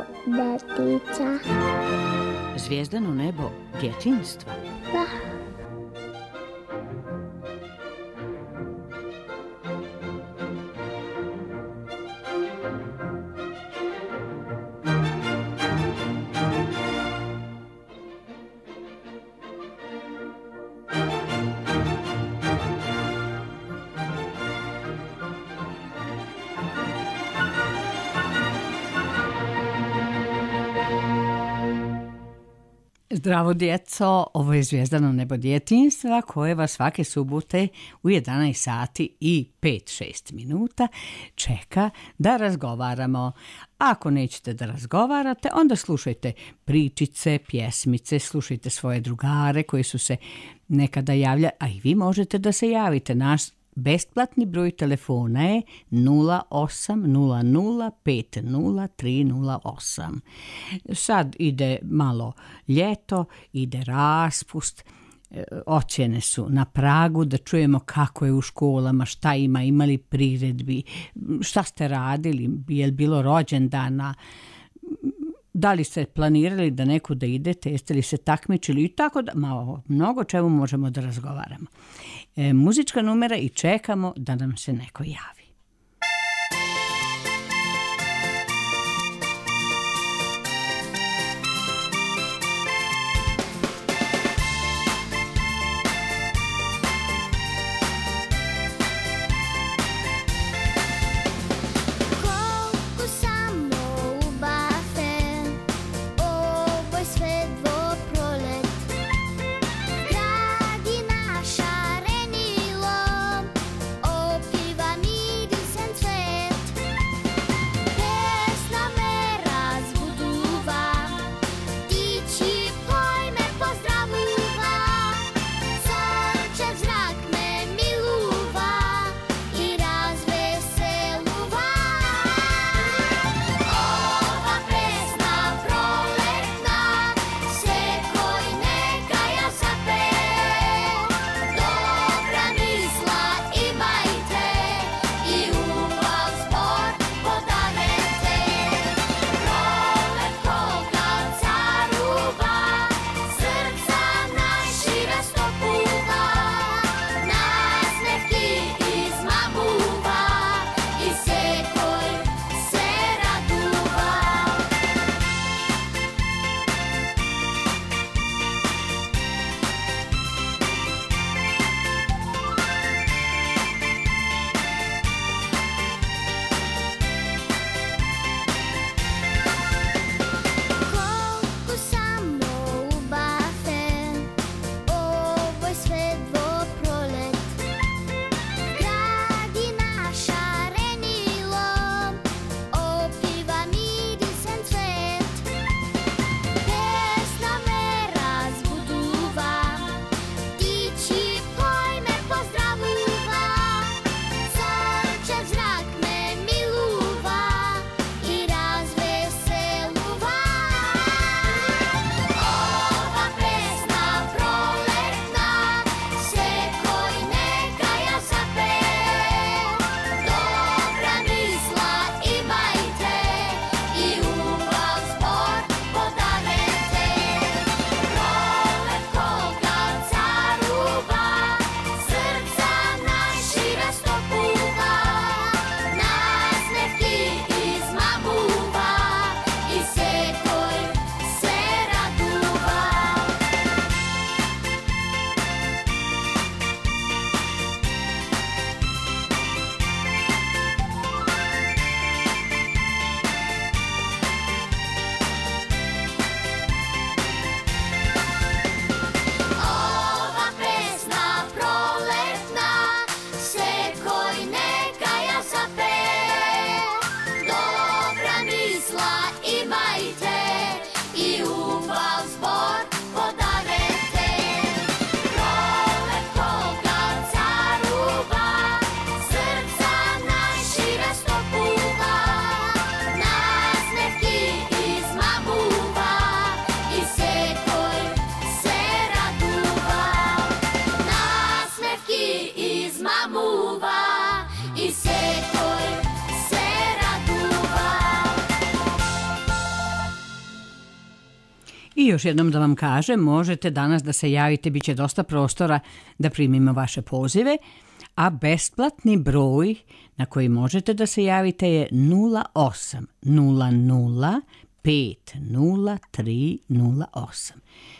detica. Zvijezdano nebo djetinjstva. Da. Zdravo djeco, ovo je Zvijezdano nebo djetinjstva koje vas svake subote u 11 sati i 5-6 minuta čeka da razgovaramo. Ako nećete da razgovarate, onda slušajte pričice, pjesmice, slušajte svoje drugare koji su se nekada javljali, a i vi možete da se javite. Naš besplatni broj telefona je 0800500308. Sad ide malo ljeto, ide raspust, ocjene su na pragu, da čujemo kako je u školama, šta imali priredbi, šta ste radili, je li bilo rođendana, da li ste planirali da nekuda idete, jeste li se takmičili i tako da, mnogo čemu možemo da razgovaramo. Muzička numera i čekamo da nam se neko javi. Gradi naš arenilo, opiva mi I još jednom da vam kažem, možete danas da se javite, bit će dosta prostora da primimo vaše pozive, a besplatni broj na koji možete da se javite je 08 00 50308.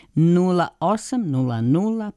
0800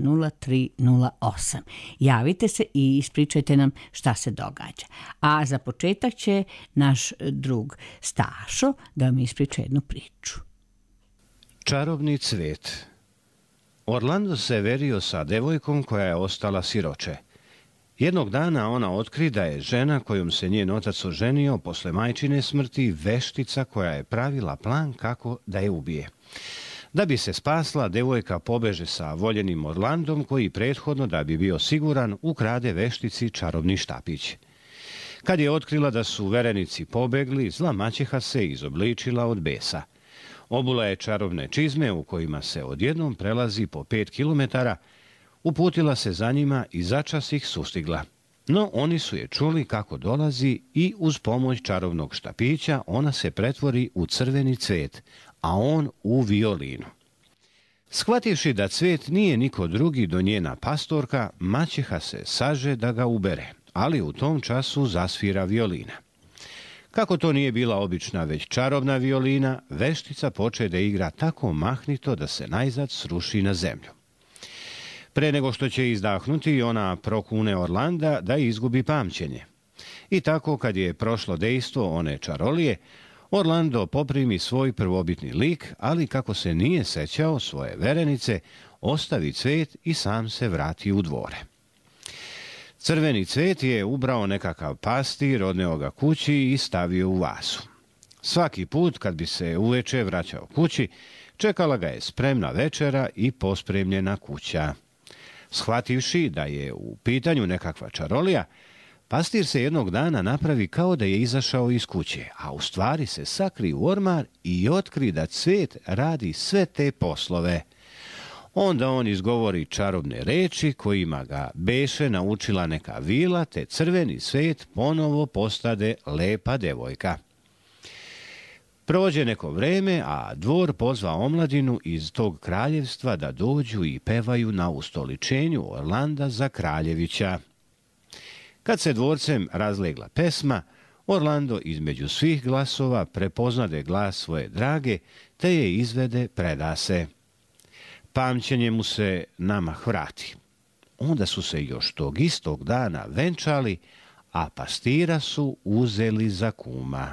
50308. Javite se i ispričajte nam šta se događa. A za početak će naš drug Stašo da vam ispriča jednu priču. Čarobni cvet. Orlando se verio sa devojkom koja je ostala siroče. Jednog dana ona otkri da je žena kojom se njen otac oženio posle majčine smrti veštica koja je pravila plan kako da je ubije. Da bi se spasla, devojka pobeže sa voljenim Orlandom koji prethodno, da bi bio siguran, ukrade veštici čarobni štapić. Kad je otkrila da su verenici pobegli, zla maćeha se izobličila od besa. Obula je čarobne čizme u kojima se odjednom prelazi po 5 kilometara, uputila se za njima i začas ih sustigla. No oni su je čuli kako dolazi i uz pomoć čarobnog štapića ona se pretvori u crveni cvet, a on u violinu. Shvativši da cvet nije niko drugi do njena pastorka, maćeha se saže da ga ubere, ali u tom času zasvira violina. Kako to nije bila obična već čarobna violina, veštica poče da igra tako mahnito da se najzad sruši na zemlju. Pre nego što će izdahnuti, ona prokune Orlanda da izgubi pamćenje. I tako kad je prošlo dejstvo one čarolije, Orlando poprimi svoj prvobitni lik, ali kako se nije sećao svoje verenice, ostavi cvet i sam se vrati u dvore. Crveni cvet je ubrao nekakav pastir, odneo ga kući i stavio u vasu. Svaki put kad bi se uveče vraćao kući, čekala ga je spremna večera i pospremljena kuća. Shvativši da je u pitanju nekakva čarolija, pastir se jednog dana napravi kao da je izašao iz kuće, a u stvari se sakri u ormar i otkri da cvet radi sve te poslove. Onda on izgovori čarobne reči kojima ga beše naučila neka vila, te crveni cvet ponovo postade lepa devojka. Prođe neko vreme, a dvor pozva omladinu iz tog kraljevstva da dođu i pevaju na ustoličenju Orlanda za kraljevića. Kad se dvorcem razlegla pesma, Orlando između svih glasova prepoznade glas svoje drage, te je izvede preda se. Pamćenje mu se namah vrati. Onda su se još tog istog dana venčali, a pastira su uzeli za kuma.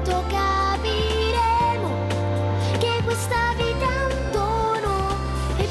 Questa vita è un dono e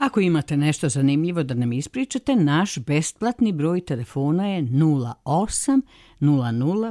Ako imate nešto zanimljivo da nam ispričate, naš besplatni broj telefona je 08 00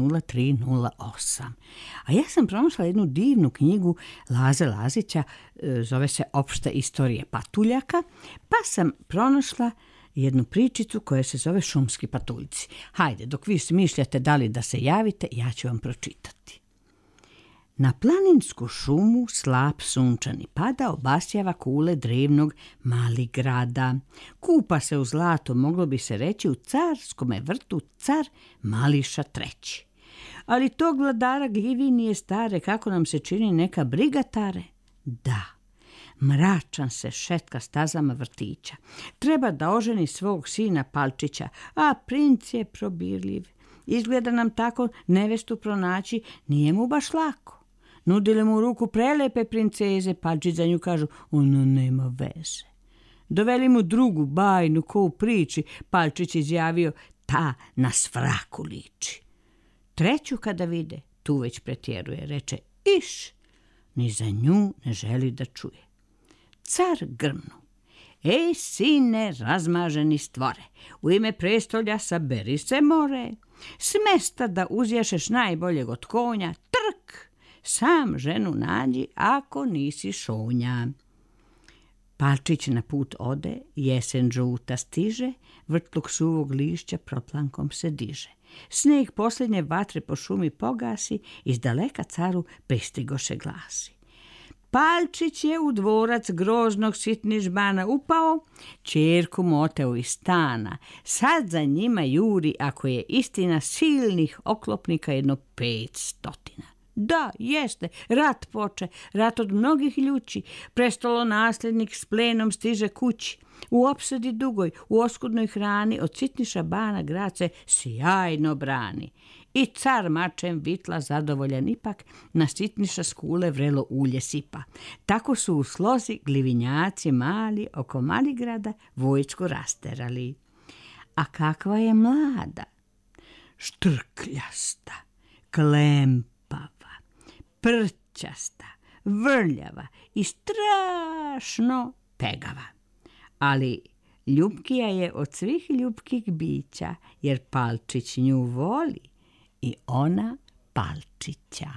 50308. A ja sam pronašla jednu divnu knjigu Laze Lazića, zove se Opšta istorija patuljaka, pa sam pronašla jednu pričicu koja se zove Šumski patuljci. Hajde, dok vi smišljate da li da se javite, ja ću vam pročitati. Na planinsku šumu slap sunčani pada obasjava kule drevnog mali grada. Kupa se u zlatu, moglo bi se reći, u carskome vrtu car Mališa III. Ali tog vladara Gljivinije stare, kako nam se čini, neka briga tare? Da, mračan se šetka stazama vrtića. Treba da oženi svog sina Palčića, a princ je probirljiv. Izgleda nam tako nevestu pronaći, nije mu baš lako. Nudile mu ruku prelepe princeze, Palčić za nju kažu, ona nema veze. Doveli mu drugu bajnu, ko u priči, Palčić izjavio, ta na svraku liči. Treću kada vide, tu već pretjeruje, reče, iš, ni za nju ne želi da čuje. Car grmnu, ej sine razmaženi stvore, u ime prestolja saberi se more, s mesta da uzješeš najboljeg od konja, trk, sam ženu nađi ako nisi šonja. Palčić na put ode, jesen žuta stiže, vrtluk suvog lišća proplankom se diže. Sneg posljednje vatre po šumi pogasi, iz daleka caru pristigoše glasi. Palčić je u dvorac groznog sitnižbana upao, ćerku mu oteo iz stana. Sad za njima juri, ako je istina, silnih oklopnika 500. Da, jeste, rat poče, rat od mnogih ljući, prestolo nasljednik s plenom stiže kući. U opsadi dugoj, u oskudnoj hrani, od sitniša bana grad se sjajno brani. I car mačem vitla zadovoljan ipak, na sitniša skule vrelo ulje sipa. Tako su u slozi glivinjaci mali oko Maligrada vojsku rasterali. A kakva je mlada? Štrkljasta, klempava, prćasta, vrljava i strašno pegava. Ali ljubkija je od svih ljubkih bića, jer Palčić nju voli i ona Palčića.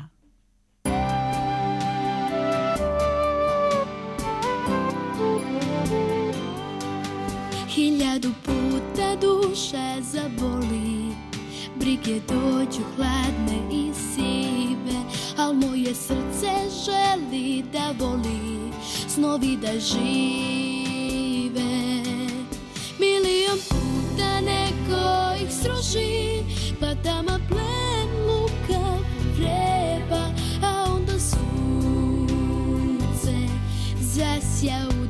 Hiljadu puta duša zaboli, brige dođu hladne i sive, al moje srce želi da voli, snovi da žive. Milion puta neko ih sruši, pa tama plen luka vreba, a onda sunce zasja u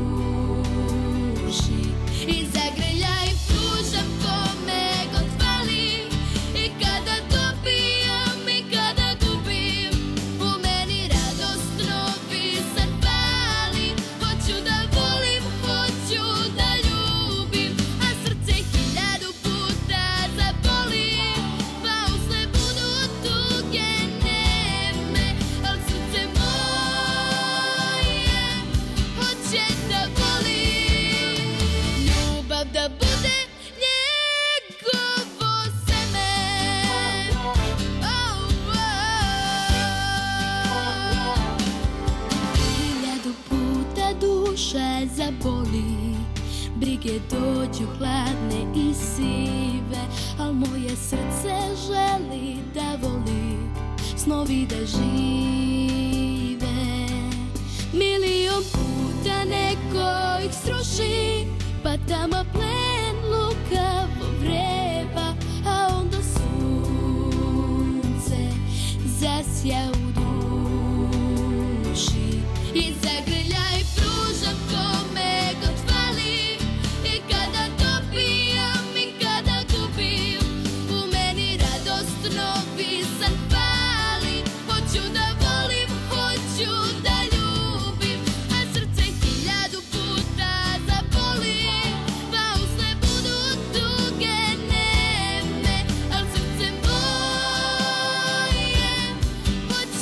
duši i zagrlja i pružam kome god fali. I kada dobijam i kada gubim, u meni radost novi san pali. Hoću da volim, hoću da ljubim, a srce hiljadu puta zaboli. Pa usne budu tuge neme, al srce moje hoće da voli. Ljubav da bude njegovo seme. Hiljadu puta duša zaboli, brige dođu hladne i sive, al moje srce želi da voli, snovi da žive. Milion puta neko ih sruši, pa tama plen lukavo vreba, a onda sunce zasja u duši i zagrlja i pružam kome god fali. I kada dobijam i kada gubim, u meni radost novi san pali. Hoću da volim, hoću da ljubim, a srce hiljadu puta zaboli. Pa usne budu tuge neme, al srce moje hoće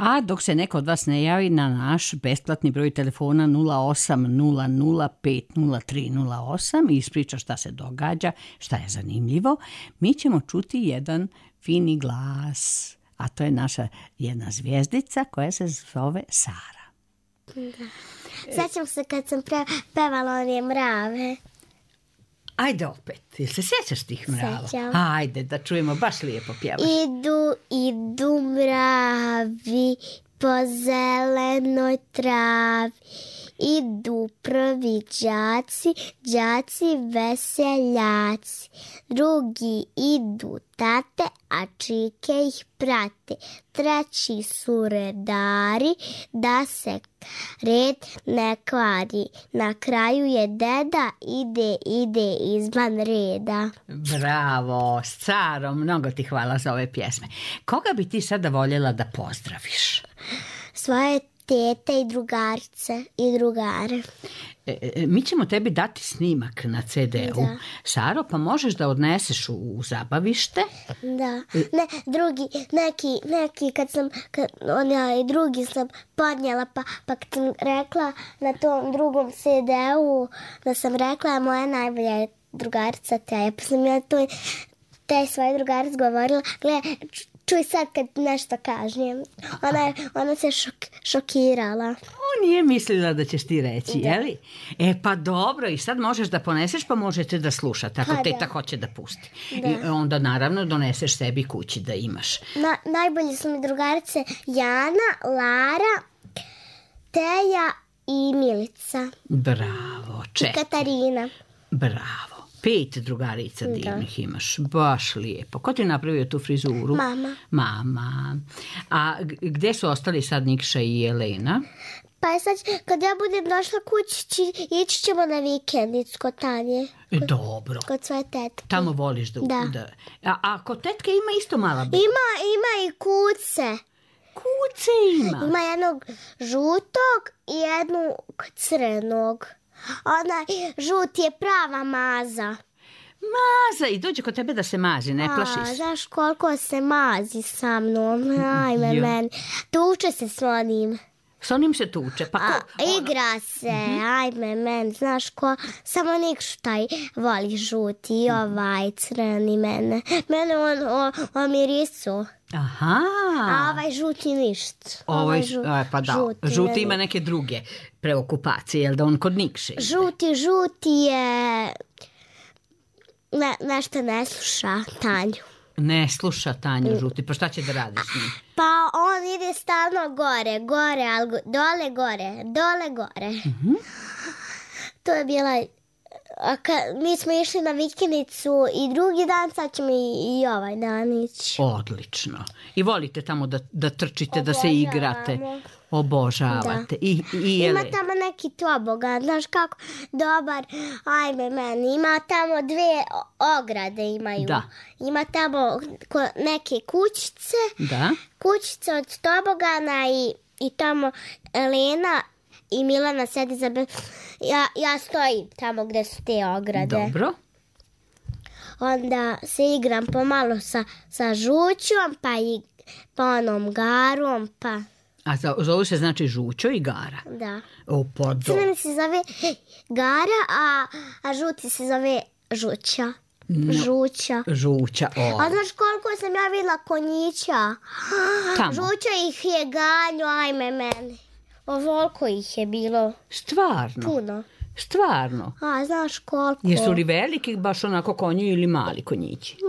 A dok se neko od vas ne javi na naš besplatni broj telefona 0800500308 i ispriča šta se događa, šta je zanimljivo, mi ćemo čuti jedan fini glas. A to je naša jedna zvijezdica koja se zove Sara. Da. Sjećam se kad sam pevala one mrave. Ajde opet, jel se sjećaš tih mrava? Sjećam. Ajde, da čujemo, baš lijepo pjevaš. Idu mravi po zelenoj travi. Idu prvi đaci veseljaci. Drugi idu tate, a čike ih prate. Treći su redari, da se red ne kvari. Na kraju je deda, ide izvan reda. Bravo, Saro, mnogo ti hvala za ove pjesme. Koga bi ti sada voljela da pozdraviš? Svoje tete i drugarice i drugare. Mi ćemo tebi dati snimak na CD-u. Da. Saro, pa možeš da odneseš u zabavište? Da. Ne, neki drugi sam podnijela, pa kad sam rekla na tom drugom CD-u, da sam rekla moja najbolja drugarica Teja, pa sam ja to te svoje drugarice govorila, gle, čuj sad kad nešto kažem. Ona se šokirala. Nije mislila da ćeš ti reći, jeli? Pa dobro, i sad možeš da poneseš, pa možete da slušate, ako teta hoće da pusti. Da. I onda naravno doneseš sebi kući da imaš. Najbolje su mi drugarice Jana, Lara, Teja i Milica. Bravo, I Katarina. Bravo. 5 drugarica divnih imaš, baš lijepo. Ko ti je napravio tu frizuru? Mama. A gdje su ostali sad Nikša i Jelena? Pa sad, kad ja budem došla kući, ići ćemo na vikendicu kod Tanje. Dobro. Kod svoje tetke. Tamo voliš da. A kod tetke ima isto mala beba? Ima i kuce. Kuce ima? Ima jednog žutog i jednog crnog. Onaj žuti je prava maza. Maza i dođe kod tebe da se mazi, ne plaši se. Znaš koliko se mazi sa mnom, ajme meni. Tuče se s onim. S onim se tuče, pa ko? Igra se, ajme meni, znaš ko, samo Nikšu taj voli žuti i ovaj crni mene. Mene on mirisu. Aha. A ovaj žuti ništa. Pa da, žuti ima neke druge preokupacije, jel da on kod Nikše? Žuti je nešto ne sluša Tanju. Ne sluša Tanju žuti, pa šta će da radi s njim? Pa on ide stalno gore, ali dole, gore. To je bila... Mi smo išli na vikendicu i drugi dan, sad ćemo i ovaj dan ići. Odlično. I volite tamo da trčite, da se igrate. Obožavate. I ima tamo neki tobogan, znaš kako dobar, ajme meni, ima tamo 2 ograde imaju. Da. Ima tamo neke kućice, kućice od tobogana i tamo Elena i Milana sedi za... Ja stojim tamo gdje su te ograde. Dobro. Onda se igram pomalo sa žućom, pa onom garom, pa... A zovu se znači Žućo i Gara? Da. Crveni se zove Gara, a žuti se zove Žuća. Žuća. A znaš koliko sam ja vidjela konjića? Tamo. Žuća ih je ganju, ajme meni. Ovoliko ih je bilo. Stvarno? Puno. Stvarno? A, znaš koliko. Jesu li veliki baš onako konji ili mali konjići?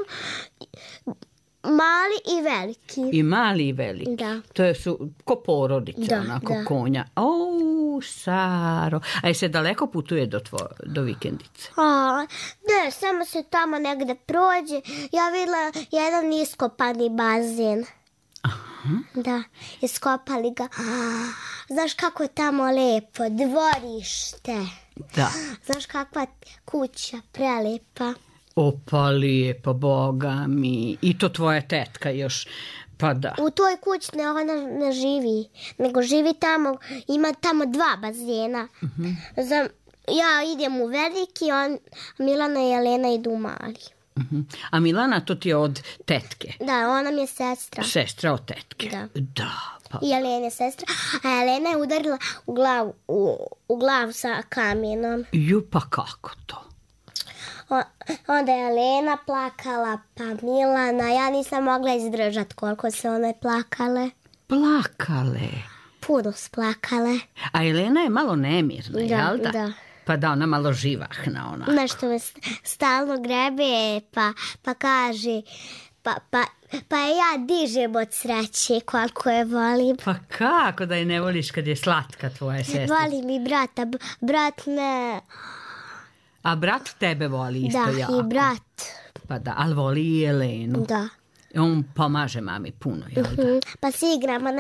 Mali i veliki. I mali i veliki. Da. To su ko porodica, onako konja. Saro. A se daleko putuje do vikendice? Ne, samo se tamo negde prođe. Ja vidjela jedan iskopani bazen. Aha. Da, iskopali ga. Znaš kako je tamo lepo, dvorište. Da. Znaš kakva kuća, prelepa. Pa lijepo, Boga mi. I to tvoja tetka još, pa da. U toj kući ona ne živi, nego živi tamo, ima tamo 2 bazena. Ja idem u veliki, Milana i Jelena idu u mali. A Milana, to ti je od tetke? Da, ona mi je sestra. Sestra od tetke. Da. i Jelene sestra, a Jelena je udarila u glavu sa kamenom. Ju, pa kako to? Onda je Jelena plakala, pa Milana, ja nisam mogla izdržati koliko se one plakale. Plakale? Puno splakale. A Jelena je malo nemirna, jel da? Da. Pa da, ona malo živahna, ona. Nešto me stalno grebe, pa kaže, pa ja dižem od sreće koliko je volim. Pa kako da je ne voliš kad je slatka tvoja sestra? Volim i brata, brat ne... A brat tebe voli isto Da, jako? i brat. Pa da, ali voli i Jelenu. Da. On pomaže mami puno, jel da? Pa si igramo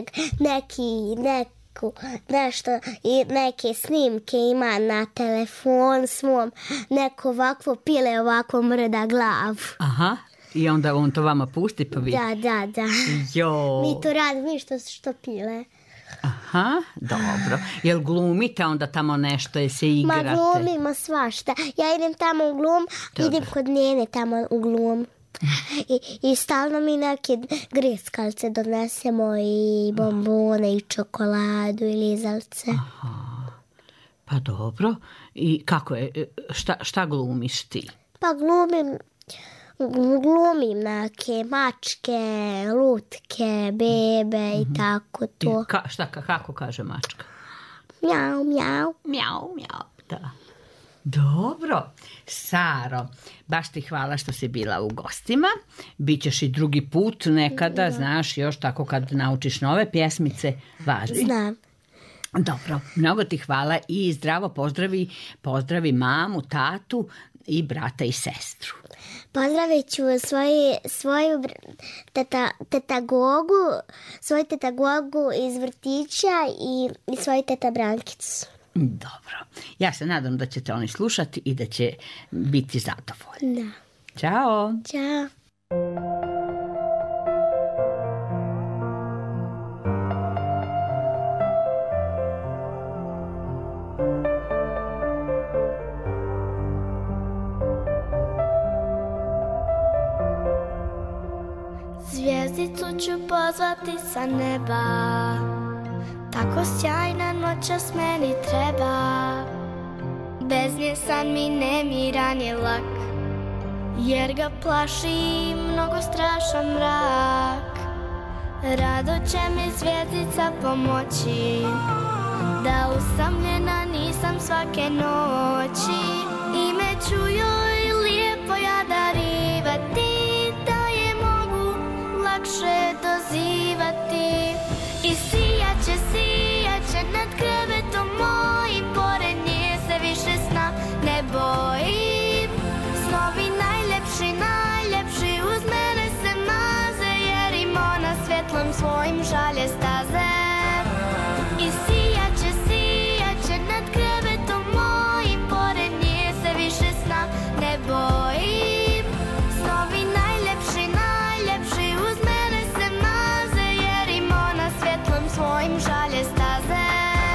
nešto i neke snimke ima na telefon svom, neko ovakvo pile, ovako mrda glavu. Aha, i onda on to vama pusti pa vi... Da. Jo. Mi to radimo što pile. Aha, dobro. Jel glumite onda tamo nešto, jel se igrate? Ma glumimo svašta. Ja idem tamo u glum, idem kod njene tamo u glum. I stalno mi neke greskalce donesemo i bombone i čokoladu i lizalce. Pa dobro. I kako je, šta glumiš ti? Pa glumim neke mačke, lutke, bebe i tako to. Kako kaže mačka? Mjau, mjau. Mjau, da. Dobro, Saro, baš ti hvala što si bila u gostima. Bićeš i drugi put nekada, znaš, još tako kad naučiš nove pjesmice, važi. Znam. Dobro, mnogo ti hvala i zdravo pozdravi mamu, tatu i brata i sestru. Pozdravit ću svoju teta Gogu iz vrtića i svoju teta Brankicu. Dobro. Ja se nadam da ćete oni slušati i da će biti zadovoljni. Da. Ćao. Ćao. Zvijezdicu ću pozvati sa neba, tako sjajna noćas meni treba. Bez nje san mi nemiran je lak, jer ga plaši mnogo strašan mrak. Rado će mi zvijezdica pomoći, da usamljena nisam svake noći. Ime ću joj lijepo ja darivati, da je mogu lakše dozivati. I sijat će nad krevetom mojim, pored nje se više sna ne bojim. Snovi najljepši uz mene se maze, jer im ona svjetlom svojim šalje staze. I sijat će nad krevetom mojim, pored nje se više sna ne bojim. Snovi najljepši uz mene se maze, jer im ona svjetlom svojim šalje staze.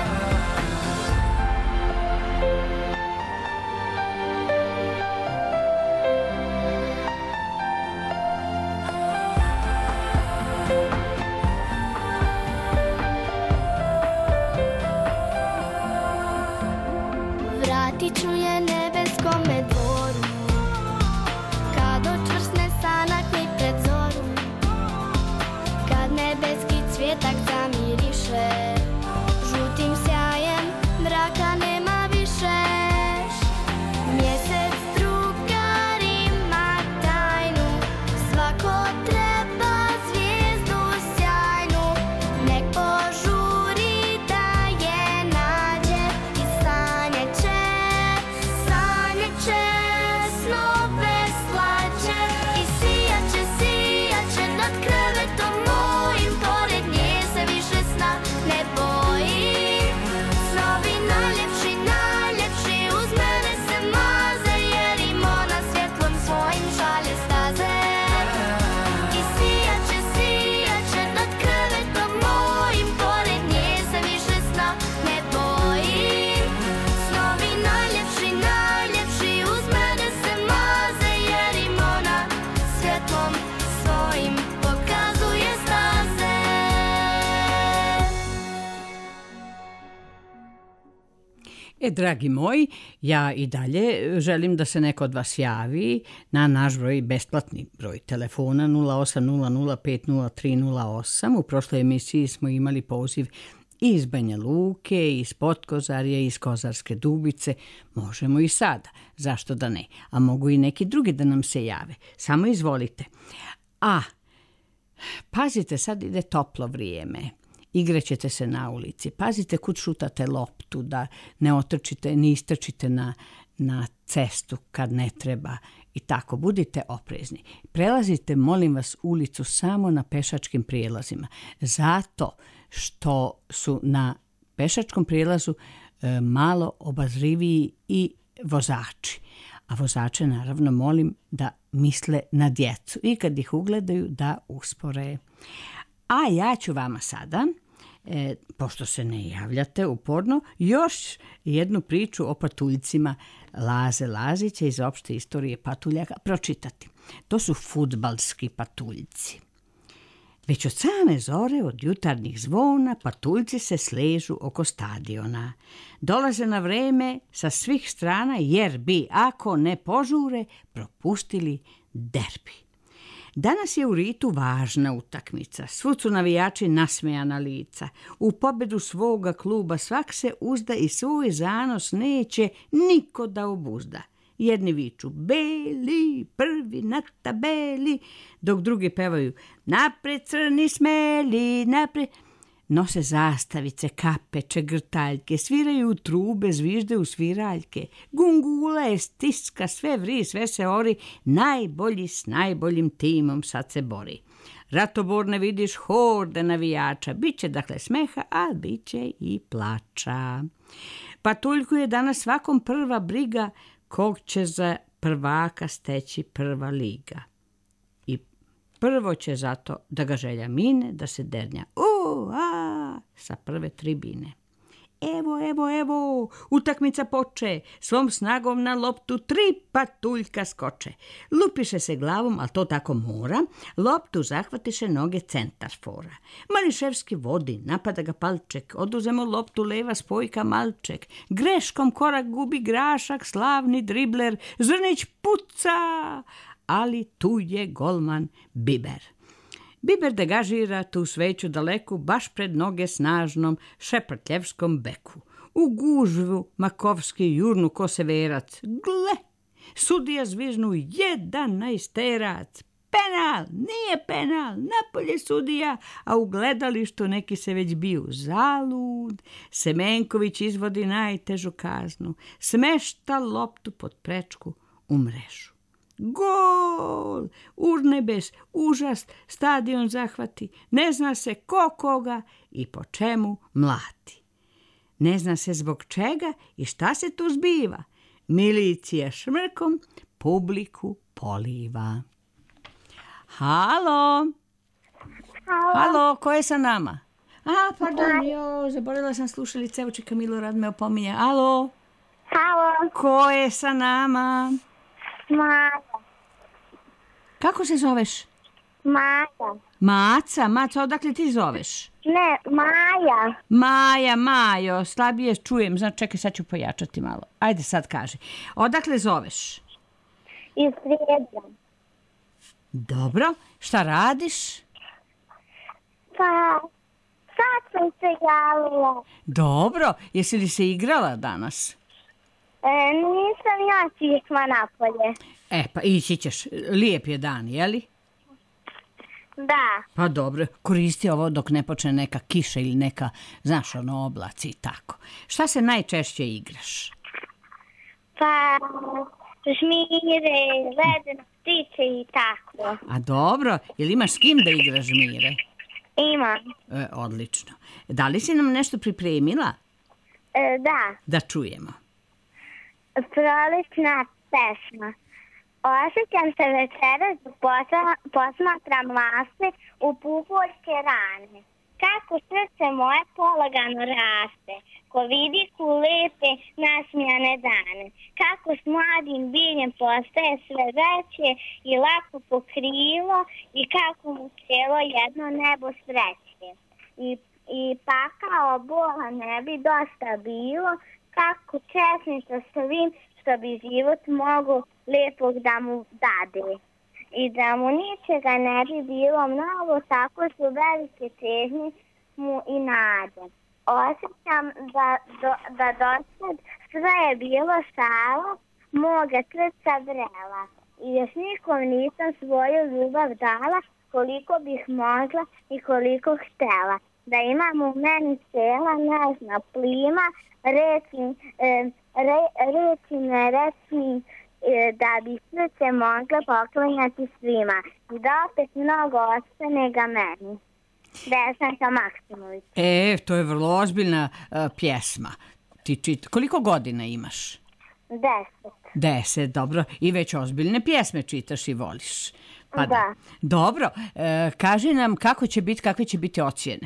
Vratit ću je nebeskome dvoru, kad očvrsne sanak mi pred zoru. Kad nebeski cvjetak zamiriše, žutim sjajem mraka nema više. Mjesec drugari ima tajnu, svako treba zvijezdu sjajnu. Nek požuri da je nađe i sanjat će Dragi moji, ja i dalje želim da se neko od vas javi na naš broj, besplatni broj telefona 0800500308. U prošloj emisiji smo imali poziv iz Banja Luke, iz Potkozarja, iz Kozarske Dubice. Možemo i sada, zašto da ne? A mogu i neki drugi da nam se jave. Samo izvolite. A, pazite, sad ide toplo vrijeme. Igraćete se na ulici. Pazite kud šutate loptu, da ne otrčite, ne istrčite na cestu kad ne treba i tako. Budite oprezni. Prelazite, molim vas, ulicu samo na pešačkim prijelazima. Zato što su na pešačkom prijelazu malo obazriviji i vozači. A vozače naravno molim da misle na djecu i kad ih ugledaju da uspore. A ja ću vama sada, pošto se ne javljate uporno, još jednu priču o patuljcima Laze Lazića iz opšte istorije patuljaka pročitati. To su fudbalski patuljci. Već od same zore, od jutarnjih zvona, patuljci se sležu oko stadiona. Dolaze na vreme sa svih strana jer bi, ako ne požure, propustili derbi. Danas je u Ritu važna utakmica. Svud su navijači nasmejana lica. U pobedu svoga kluba svak se uzda i svoj zanos neće niko da obuzda. Jedni viču beli, prvi na tabeli, dok drugi pevaju napred crni smeli, napred. Nose zastavice, kape, čegrtaljke, sviraju trube, zviždaju sviraljke. Gungula je stiska, sve vri, sve se ori, najbolji s najboljim timom sad se bori. Ratoborne vidiš horde navijača, biće dakle smeha, a biće i plača. Patuljku je danas svakom prva briga, kog će za prvaka steći prva liga. I prvo će zato da ga želja mine, da se dernja sa prve tribine. Evo, utakmica poče, svom snagom na loptu 3 patuljka skoče. Lupiše se glavom, ali to tako mora, loptu zahvatiše noge centar fora. Mališevski vodi, napada ga palček, oduzemo loptu leva spojka malček. Greškom korak gubi grašak, slavni dribler, Zrnić puca, ali tu je golman Biber. Biber degažira tu sveću daleku, baš pred noge snažnom šeprtljevskom beku. U gužvu Makovski jurnu ko severac. Gle, sudija zviznu 11 terac. Penal, nije penal, napolje sudija, a u gledalištu neki se već biju zalud. Semenković izvodi najtežu kaznu. Smešta loptu pod prečku u mrežu. Gol! Urnebes, užas, stadion zahvati, ne zna se ko koga i po čemu mlati. Ne zna se zbog čega i šta se tu zbiva. Milicija šmrkom publiku poliva. Halo? Halo, ko je sa nama? Pardon, zaboravila sam slušalice, evo čeka Milorad me opominje. Halo? Ko je sa nama? Maja. Kako se zoveš? Maja. Maca, odakle ti zoveš? Ne, Maja. Majo, slabije čujem, znači čekaj, sad ću pojačati malo. Ajde sad kaži. Odakle zoveš? Iz Prijedra. Dobro, šta radiš? Pa, sad sam se javila. Dobro, jesi li se igrala danas? Nisam još išla napolje. Pa ići ćeš, lijep je dan, jeli? Da. Pa dobro, koristi ovo dok ne počne neka kiša ili neka, znaš, oblaci i tako. Šta se najčešće igraš? Pa, žmire, ledene ptice i tako. A dobro, jel imaš s kim da igraš žmire? Imam. Odlično. Da li si nam nešto pripremila? Da. Da čujemo. Prolećna pesma. Osjećam se večeras da posmatram lasne u pupoljske rane. Kako srce moje polagano raste, ko vidi ku lepe nasmijane dane. Kako s mladim biljem postaje sve veće i lako pokrilo i kako mu cijelo jedno nebo sreće. I pakao bola ne bi dosta bilo, kako česnica svim što bi život mogo lepog da mu dade. I da mu ničega ne bi bilo mnogo, tako su velike težnje mu i nade. Osjećam da dosad sve je bilo šala, moga srca vrela. I još nikom nisam svoju ljubav dala, koliko bih mogla i koliko htela. Da imam u meni cela nežna plima, reći da bi srce mogla poklanjati svima. I da opet mnogo ostane ga meni. Desanka Maksimović. To je vrlo ozbiljna pjesma. Koliko godina imaš? 10. Dobro. I već ozbiljne pjesme čitaš i voliš. Pa da. Dobro. Kaži nam kakve će biti ocjene?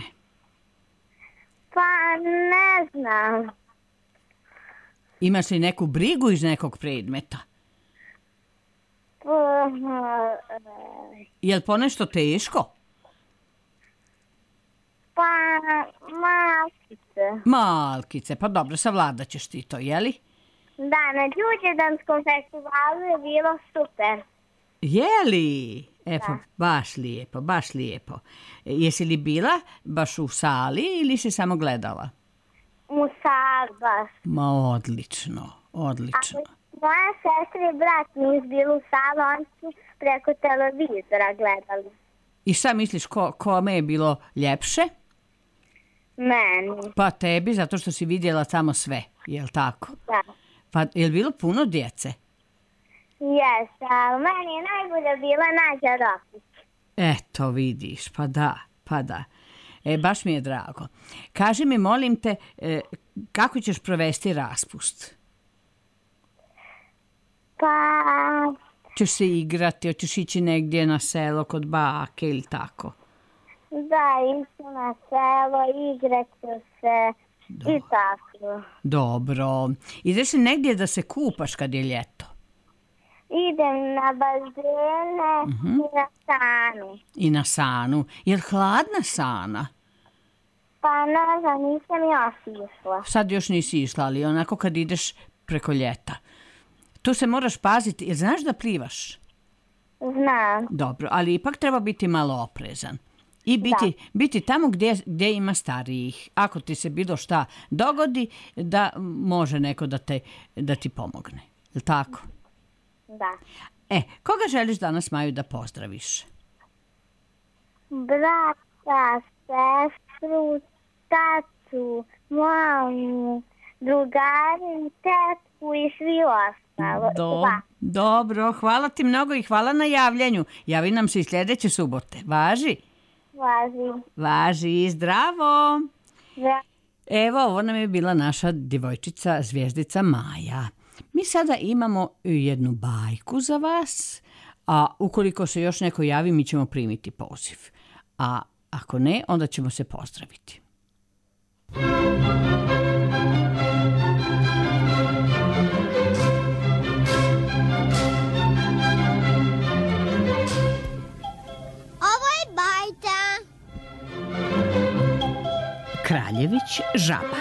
Pa ne znam. Imaš li neku brigu iz nekog predmeta? Je li ponešto teško? Pa malkice. Malkice, pa dobro, savladat ćeš ti to, jeli? Da, na Đurđevanskom festivalu je bilo super. Jeli? Pa baš lijepo. Jesi li bila baš u sali ili si samo gledala? U sali baš. Ma odlično. A moja sestra i brat nisu bili u sali, oni su preko televizora gledali. I šta misliš, kome je bilo ljepše? Meni. Pa tebi, zato što si vidjela tamo sve, jel tako? Da. Pa je li bilo puno djece? Jeste, ali meni je najbolja bila Nađa Rokić. Eto, vidiš, pa da. Baš mi je drago. Kaži mi, molim te, kako ćeš provesti raspust? Pa... Ćeš se igrati, hoćeš ići negdje na selo kod bake ili tako? Da, ići na selo, igrat ću se i tako. Dobro. Ideš li negdje da se kupaš kad je ljeto? Idem na bazene i na sanu. I na sanu. Je li hladna sana? Pa ne znam, nisam još išla. Sad još nisi išla, ali onako kad ideš preko ljeta. Tu se moraš paziti. Jer znaš da plivaš? Znam. Dobro, ali ipak treba biti malo oprezan. I biti tamo gdje ima starijih. Ako ti se bilo šta dogodi, da može neko da ti pomogne. Je li tako? Da. Koga želiš danas, Maju, da pozdraviš? Brata, sestru, tatu, mamu, drugari, tetku i svi ostalo. Dobro, hvala ti mnogo i hvala na javljanju. Javi nam se i sljedeće subote. Važi? Važi, zdravo. Da. Evo, ovo nam je bila naša djevojčica, zvijezdica Maja. Mi sada imamo jednu bajku za vas, a ukoliko se još neko javi, mi ćemo primiti poziv. A ako ne, onda ćemo se pozdraviti. Ovo je bajta. Kraljević žaba.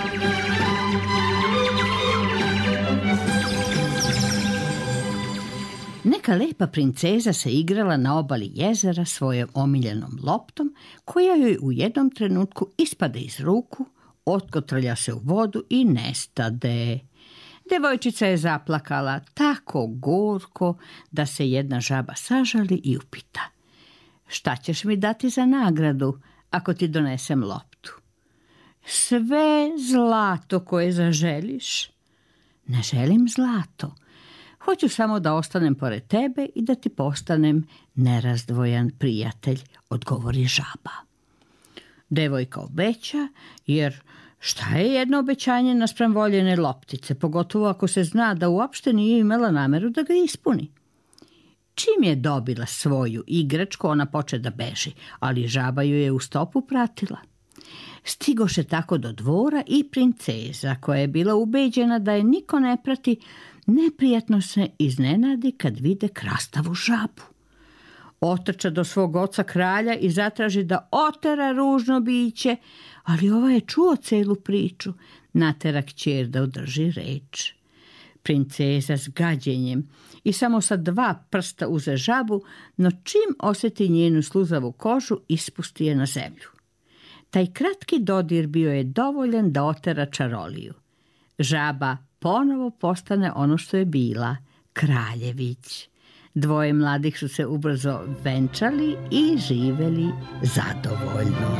Neka lepa princeza se igrala na obali jezera svojom omiljenom loptom, koja joj u jednom trenutku ispade iz ruku, otkotrlja se u vodu i nestade. Devojčica je zaplakala tako gorko da se jedna žaba sažali i upita: šta ćeš mi dati za nagradu ako ti donesem loptu? Sve zlato koje zaželiš. Ne želim zlato. Hoću samo da ostanem pored tebe i da ti postanem nerazdvojan prijatelj, odgovori žaba. Devojka obeća, jer šta je jedno obećanje naspram voljene loptice, pogotovo ako se zna da uopšte nije imala nameru da ga ispuni. Čim je dobila svoju igračku, ona poče da beži, ali žaba ju je u stopu pratila. Stigoše tako do dvora i princeza, koja je bila ubeđena da je niko ne prati, neprijatno se iznenadi kad vide krastavu žabu. Otrča do svog oca kralja i zatraži da otera ružno biće, ali ovaj je čuo celu priču. natera kćer da održi reč. Princeza s gađenjem i samo sa 2 prsta uze žabu, no čim osjeti njenu sluzavu kožu, ispusti je na zemlju. Taj kratki dodir bio je dovoljan da otera čaroliju. Žaba ponovo postane ono što je bila, kraljević. 2 mladih su se ubrzo venčali i živeli zadovoljno.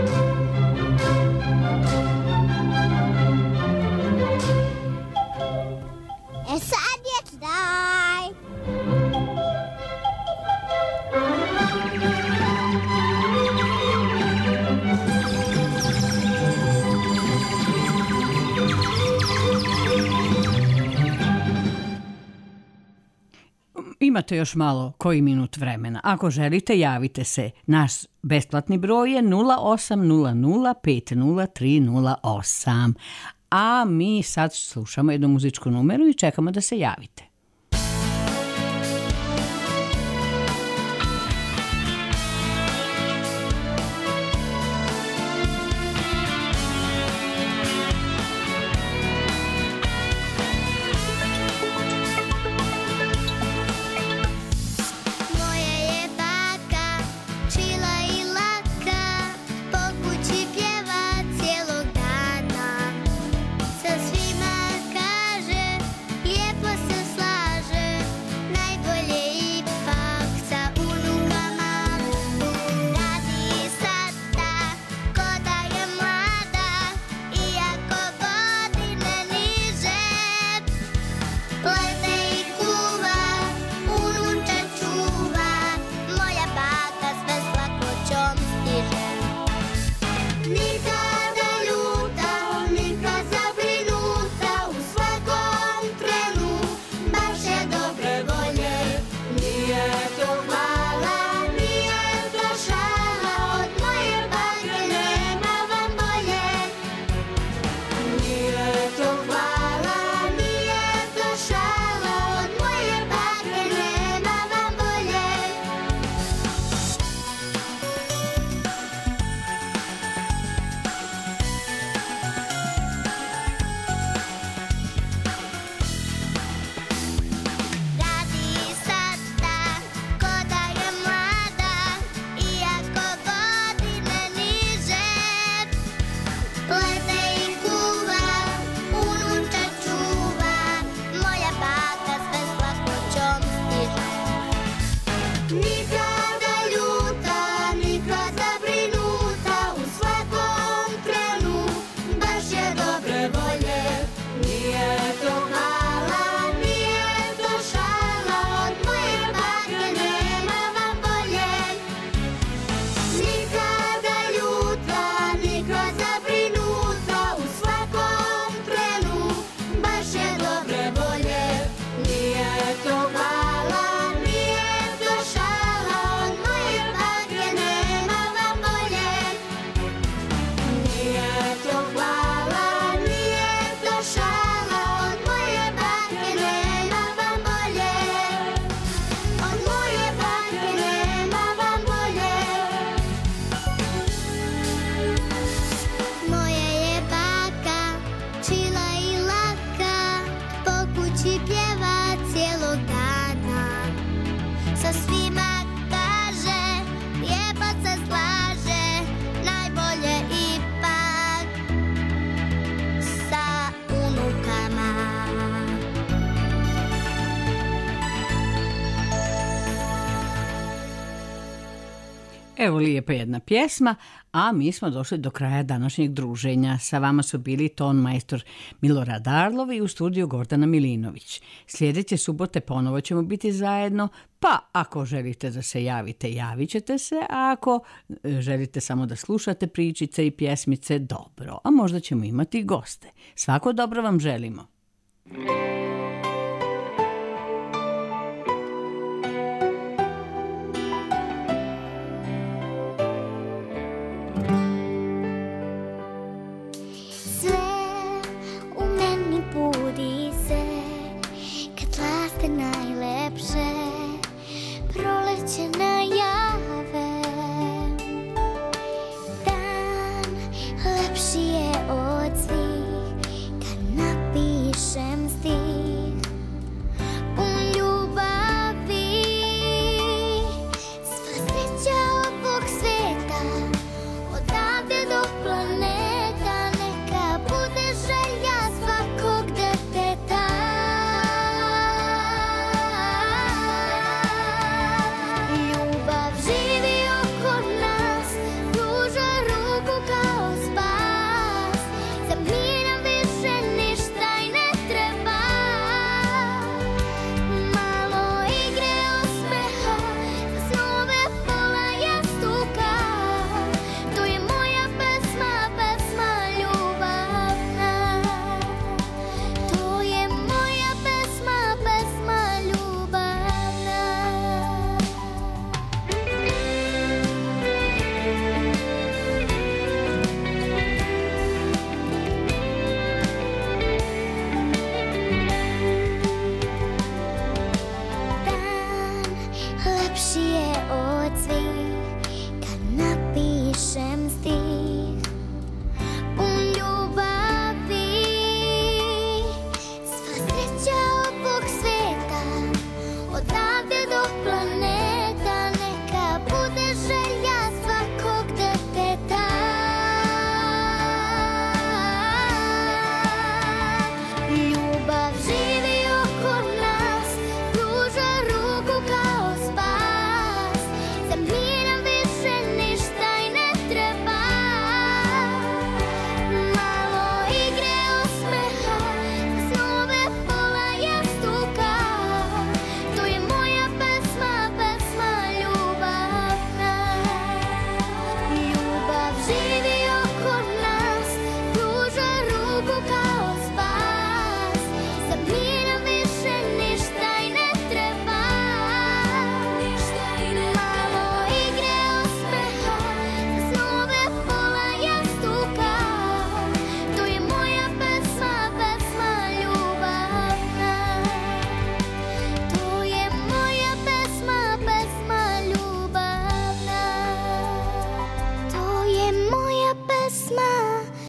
Sad je kraj. Imate još malo koji minut vremena. Ako želite, javite se. Naš besplatni broj je 0800 50 308. A mi sad slušamo jednu muzičku numeru i čekamo da se javite. Evo lijepa jedna pjesma, a mi smo došli do kraja današnjeg druženja. Sa vama su bili ton majstor Milorad Arlov i u studiju Gordana Milinović. Sljedeće subote ponovo ćemo biti zajedno, pa ako želite da se javite, javit ćete se, a ako želite samo da slušate pričice i pjesmice, dobro, a možda ćemo imati i goste. Svako dobro vam želimo. Budi se kad laste najlepše.